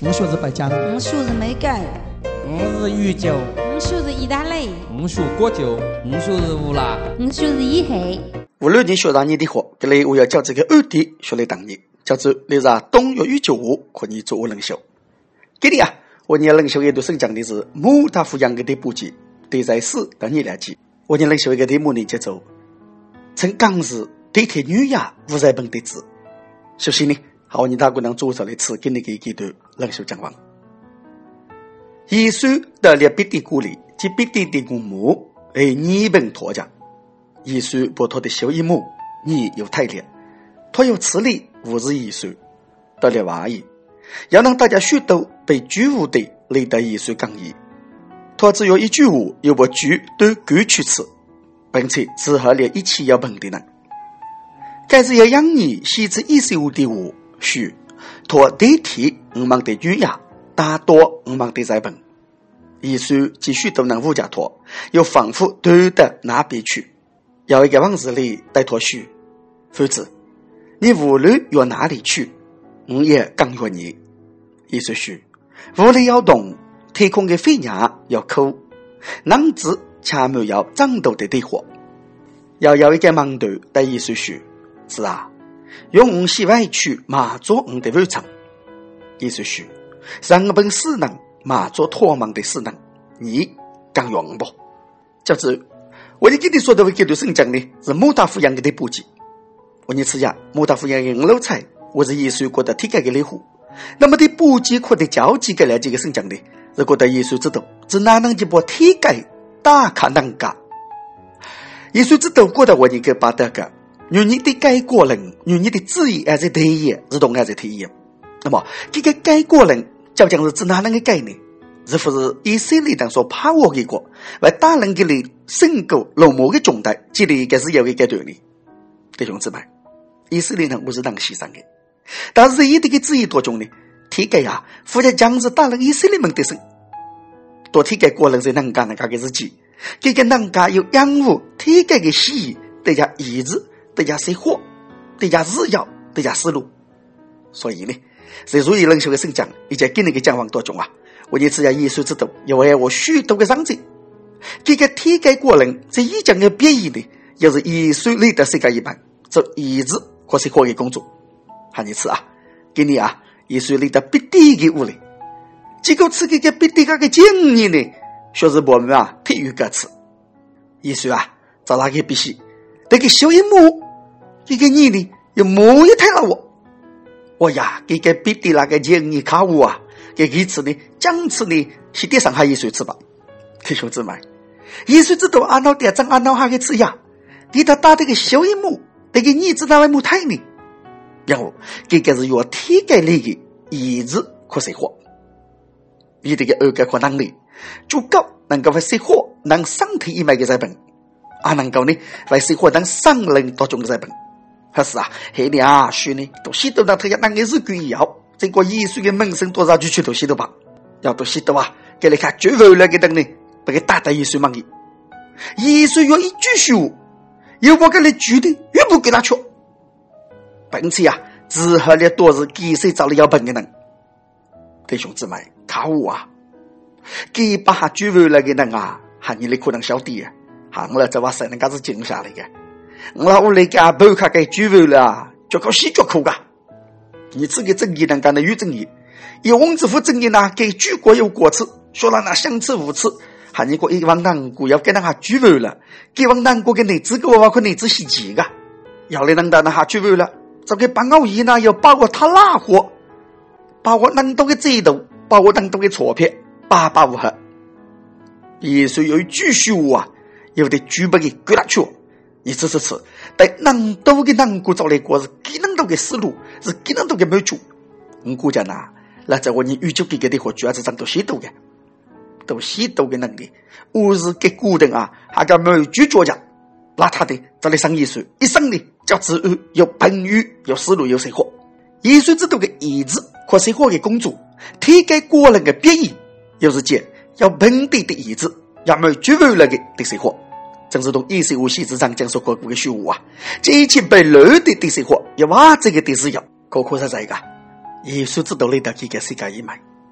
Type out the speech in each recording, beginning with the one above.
我学是白酱， 我学是梅干， 我是鱼酒， 我学是意大利， 我学果酒，我学是乌拉， 我学是以黑。 无论你学啥你的话，这里我要教这个二弟学来当你，叫做你是东岳与酒壶和你做冷秀。今天我你冷秀也都生讲的是穆大夫养的补给，对在四等你了解。我你冷秀一个题目呢叫做从刚日对贴女呀无在本的字。首先呢，好你大姑娘做出来吃给你给几段冷秀讲完。耶稣的列必的故里及必定的公母而你本托讲。耶稣把他的小一母你有太烈，他有此理无是耶稣到了怀疑，要让大家许多被居无的来到耶稣抗议。他只有一句话又把居都赶去吃，并且只和了一起要本的人。该是要让你写至耶稣的话说，他代替我们的女呀大多我们的在本。耶稣继续都能误解他，又仿佛都到那边去。有一个往事里带他说，夫子你无论要哪里去，我也跟着你。耶稣说，无论要动天空的飞鸟要哭，男子恰没有战斗的对话。要有一个盲头对耶稣说，是啊，用我西外去马做我的日常。耶稣说，让我本死人马做托梦的死人，你敢用不？叫做我你给你说的给对圣讲的是穆大夫养的补给。我你吃呀，穆大夫养的五路菜，我是耶稣国的体改的礼户。那么的补给或的交际给了这个圣讲的，如果的耶稣知道，只哪能就把体改大卡能干。耶稣知道过的我你个巴德个，有你的改过人，有你的旨意还是体验，是同还是体验。那么这个改过人，究竟是指哪能个概念？是不是以色列人所怕我的国，为大人给你胜过罗马的重担，这里应该是有一个道理。弟兄姊妹，以色列人不是当牺牲的，但是一定的旨意多重呢？体改呀，负责将是大人以色列们的生，多体改过人在能干那个日记，这个能干有养护体改的洗衣，大家医治，大家生活，大家日要，大家思路。所以呢，在如意人修的圣讲，以及给那个讲话多重啊。我也只要耶稣知道，因为我许多的伤者，这个体改过人在一讲的变异的，也是耶稣来的世界一般，做医治或是可以工作。喊你吃啊，给你啊，耶稣来的必定的屋里，这个吃这个必定的经验呢，说是我们啊体育个吃。耶稣啊，找那个必须，这个小一幕，这个你呢，有某一台了我呀，这个必定那个经验卡我啊。给一次呢，将次呢，是地上还耶稣吃吧？弟兄姊妹，耶稣知道按照点正按照下个吃呀，给他打这个小一幕，这个你知道为木太呢？然后这个是要体改力的医治和生活，你这个二个可能力足够能够为生活能身体一脉的在本，能够呢为生活能生灵多种的在本。可是啊，黑你啊，许呢都许多那他要那个日鬼要。这个耶稣的门生多少就去都西头吧，要都西头啊！给你看，绝为了给等你，把给打到耶稣忙里。耶稣有一句说，有我给你举的，越不给他去，并且啊，只和了多是给谁找了要本的人。弟兄姊妹，靠我啊！给把他绝为了给人啊，喊你可能晓得啊，喊我这话谁能够是静下来的？我屋里给不看给绝为了，就靠洗脚口噶。你这个正义能干的与正义，有王子夫正义呢，给举国有国耻，说了那相吃无耻，喊你过一往南国要给那下举为了，给往南国给你这个我可你只是几个，要来能到那下举为了，这个帮我一呢要把我他拉火，把我能到的制度，把我能到的错片，把无合。耶稣有一句说啊，有的举不给给他去。你吃，但能多的能够找来过是给能多的思路，是给能多的没主。我估计呢，那在我你宇宙给的活主要是长到许多的，都许多的能力。我是给古人啊，还个没主作家，那他的这里上耶稣一生呢，叫自由有本语有思路有生活。耶稣知道的意志和生活的工作，体改个人的变异，又是讲要本地的意志，要没主为了的生活。正是同意识无锡之上讲说过的虚无啊，这一切被漏的生活，也哇这个的是要，可是这个耶稣知道你的这个世界一脉，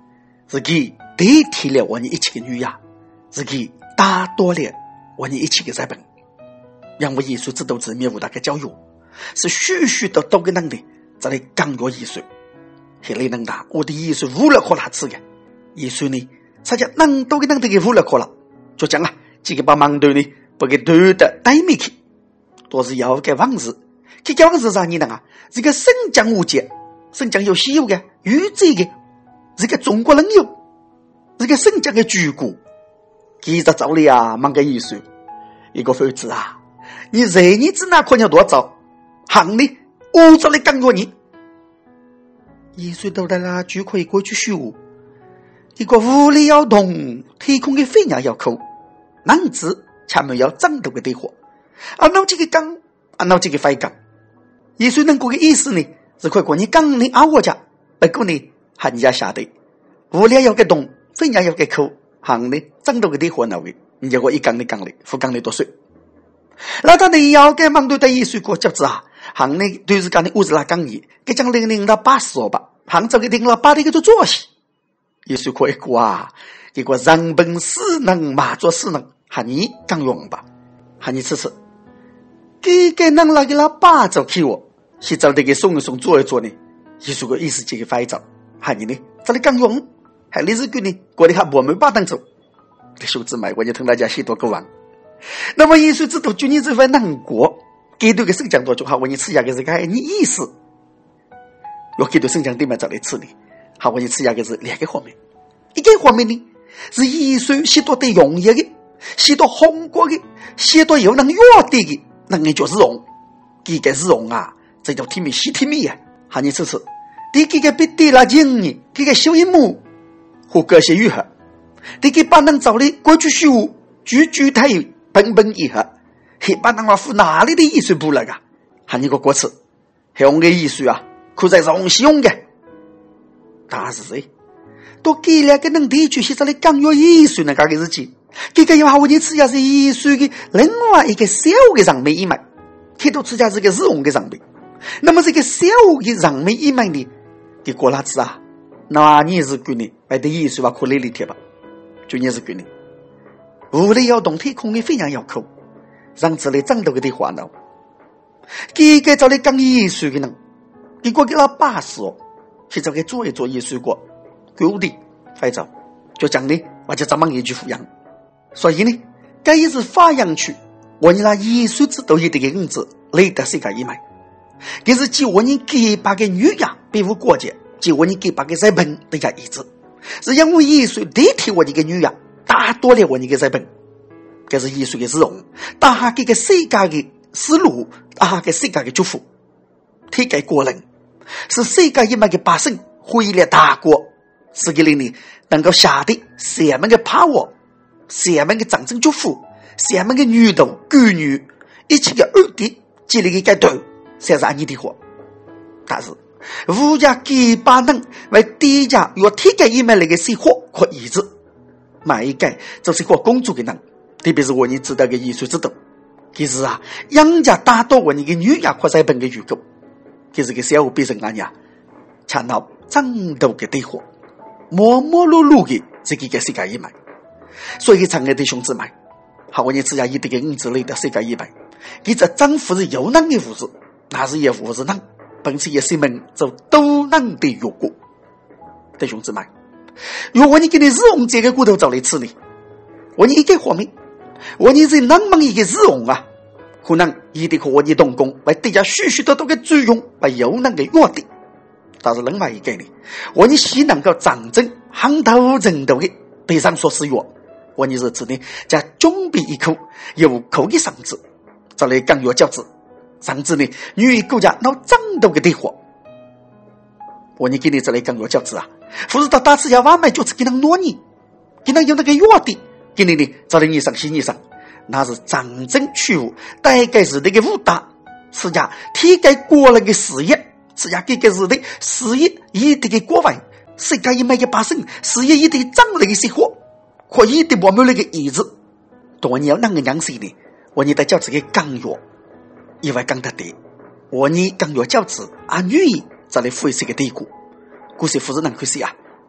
自己代替了我们一切的女呀，自己打夺了我们一切的灾本。让我耶稣知道自灭无大的教育，是许许多多的能力在来刚约耶稣。后来能打我的耶稣无了可他吃的，耶稣呢，他将能多的能力给无了可了，就讲啊，这个把馒头呢不给丢的带没去，都是要给王子，给王子啥你呢啊？这个生姜无节，生姜有稀有的，有这个，这个中国人有，这个生姜的主顾，记着找你啊，忙个耶稣，一个否子啊，你人你只拿可能多找，行呢，我这里刚约你。耶稣到来了，就可以过去修。一个屋里要动，天空的飞鸟要扣，男子前面要长到个地火，而闹这个缸，而闹这个飞缸。耶稣能过个意思呢，是快过你缸呢熬我家，不过呢，喊家下的屋里要个动，飞鸟要个扣，行呢长到个地火那位，你结果一缸的缸里，副缸里多水。那他呢要给忙到的耶稣过脚子啊。行呢对是讲的屋子拉讲义给讲零到80吧，行走给定了8的个做做戏耶稣可以过啊，结果人本死能马做死能喊你讲用吧，喊你吃吃给能拉给拉8走去我是找的给送一送做一做呢，耶稣个意思这个发照喊你呢这里讲用还历史呢过的还我们把当走这数字买我就听大家许多个玩。那么耶稣知道就你这份难过给对个圣讲多就好，我你吃下个是个你意思。我给对圣讲对面找来吃的，好我你吃下个是2个方面，一个方面呢是耶稣许多的容易的，许多红果的，许多有能药的的，那个就是容，这个是容啊，这叫甜蜜西甜蜜啊，好你吃吃。第几个比地拉经呢，这个小一幕和这些愈合，第几把能找的过去修，句太本本一合。黑把那话付哪里的艺术部了个？还有个国词，用的艺术啊，可在容西用的。但是谁？都给两个人地区写在了刚有艺术那个日记，这个要好你吃下是艺术的另外一个小的上面一枚，看到吃下是个日用的上面。那么这个小的上面一枚呢，给过哪子啊？那你是给你买的艺术吧，可累里贴吧，就你是给你。屋里要动天空的非常要扣。让这里长到个地话呢，这个找来讲艺术的人，结果给他80，去找给做一做艺术过，够的，反正就讲呢，我就这么一句抚养。所以呢，这也是发扬区，我你那艺术指导一的个子，累得世界一枚，这是即我你给把个女呀，比如国家，即我你给把个日本的家意志，是因为艺术代替我这个女呀，打多了我你个日本。这是艺术的使用，大家这个世界的思路，大家这个世界的祝福，推给国人，是世界一脉的百姓回来大国，是给你能够下的下面的把握，下面的掌声祝福，下面的女童、闺女，一切的儿弟，建立的改动，才是你的活。但是，物价给把人为低价要推给一脉那个生活和意志，买一个就是个公主的人。特别是我你知道个艺术指导，其实啊，养家大多我你个女呀或在本个预购，其实个小别人俺呀，强到长到个对货，忙忙碌碌的这个世界一脉，所以长爱的兄弟们，好我你只要一这个日子里的世界一脉，你这丈夫是有能的物质，那是也物质能，本身也是门就都能的有过，的兄弟们，如果你给你日用这个骨头找来吃呢，我你一个方面。我你是那么一个日用啊，可能一定和我你动工为大家许许多多的作用为有能的约定，但是另外一个呢，我你是能够战争行头人头的对上所使用，我你是指呢在准备一口有口的上子，这里刚有教子上子呢女国家闹战斗的地方，我你给你这里刚有教子啊，不是到大次要完美就是给人挪你，给人有那个约定。今天呢，找了你上西你上，那是战争去务，大概是那个武打，是家体改国人的事业，是家这个是的事业一定的国外，世界一脉的百姓，事业一定长了的生活，可一定我们那个意志，多年那个样式呢，我你的教子给刚约，因为刚得的，我你刚约教子啊女在来复一个地故，故事不是能开始啊，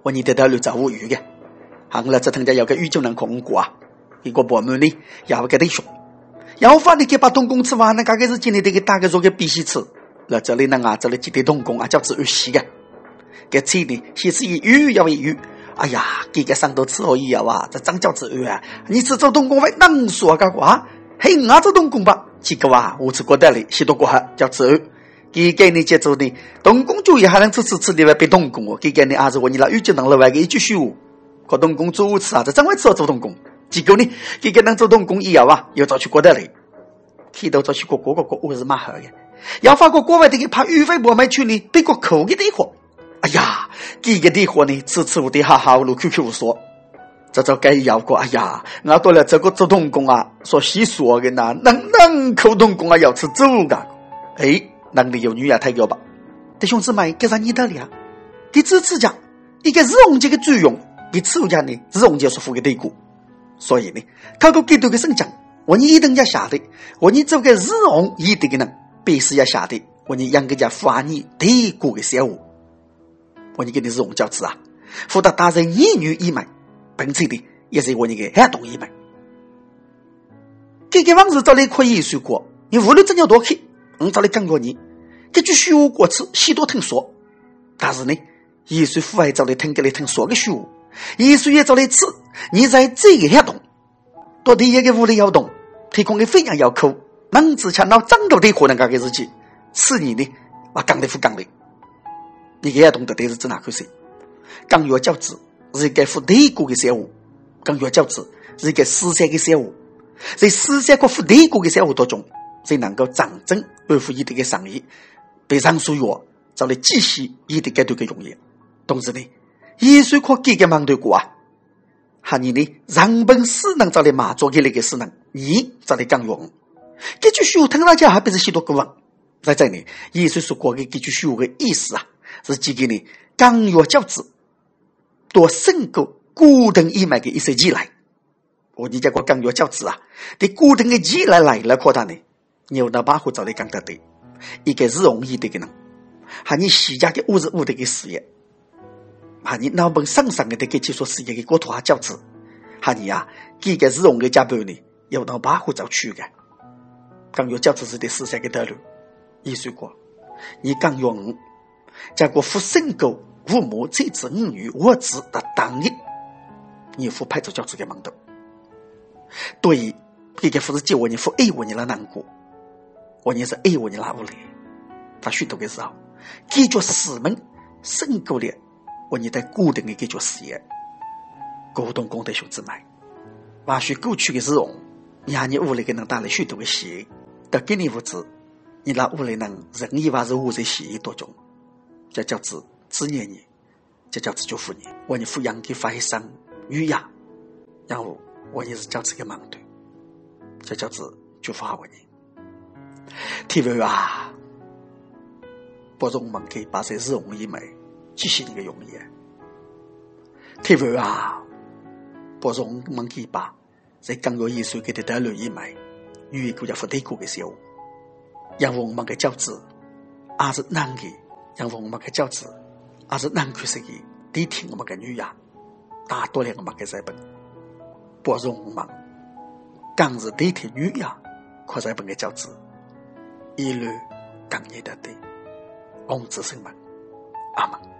我你得到了找无语的。行了，这趟家有个宇宙能控过啊，一个部门呢要给得说，要发你给把动工吃完，那个是今天这个大概做个必须吃。那这里呢啊，这里几点动工啊，叫自由洗的。给吃的先是一鱼要一鱼，哎呀，这个上头吃好以后啊，这长叫自由啊，你吃做动工会能说个话？嘿，我做动工吧，这个哇，我吃过得嘞，许多过后叫自由。给给你接触的动工主义还能吃的外被动工哦，给你还是我你那预计能了外个一句说，可动工做吃啊，这真会吃做动工。结果呢，给能做动工以后啊，又找去过得嘞，看到找去过我是蛮好的。要发觉国外的给怕预费不买去呢，对个口的地方。哎呀，这个地方呢，吃我的好好路 QQ 说，这就该要过。哎呀，我到了这个做动工啊，说细说的呢，能口动工啊，要吃走个。哎。能力有女也太高吧？弟兄姊妹，给啥你的了？给支持家，一个日用这个作用，给持家呢，日用就说服给对过。所以呢，透过给对个圣讲，我你一定要晓得，我你这个日用一定能，必须要晓得，我你养个家发你对过的小物，我你给你日用教子啊，辅导大人一女一买，并且的也是我你个孩童一买。这个往日到来可以说过，你无论怎样多看。找来讲过你，这句虚过次许多听说，但是呢，耶稣父爱找来听给来听说个虚无，耶稣也找来吃，你在这个活动，到底一个屋里要动，提供的非常要扣，能自强到长到的可能个日子，是你呢，我讲的不讲的，你个活动的对是指哪回事？讲药教子是个负对过的小物，讲药教子是个思想的小物，在思想和负对过的小物当中。才能够真正安抚伊的生意，被上所药找来继续伊的该对个容易。同时呢，耶稣靠这个忙对过啊，哈你呢人本势能找来马做给那个势能，你找来讲用。这句说听大家还不是许多个问，在这里耶稣说过的这句说的意思啊，是这个呢讲药教子多胜过固定一买的一些机来。我你讲过讲药教子啊，对固定的机来了扩大呢。牛那把火找来讲得对，一个是容易的个人，还你西家的物质物的个事业，还你脑本上的个技术事业的国土下教子，还你啊，这个是容易加班呢，有那把火找去的，刚有教子是的思想的道路，意思过，你刚用，结果父生狗父母妻子儿女我子的当日，你父派出教子的忙头，对，这个父是叫我你父爱我你了难过。我也是爱我你拉屋里，他许多的时候，解决事门胜过了我你在固定的解决事业，沟通工的兄弟们，或许过去的使用，你还你屋里给能带来许多的喜悦，但给你物质，你拉屋里能任意或是物质喜悦多种，这叫子纪念你，这叫子祝福你，我你抚养给发一生女呀，然后我也是叫这个忙对，这叫子祝福我你。体会啊，不容我们可以把这日用一枚继续那个容易。体会啊，不容我们可以把这刚有艺术给的得了一枚，与国家不对过的时候，让我们的教子，还是难的，让我们的教子，还是难去是的，得听我们的女呀，大多了我们的日本，不容我们，刚是得听女呀，可日本的教子。一律讲你的对，翁子生们，阿门。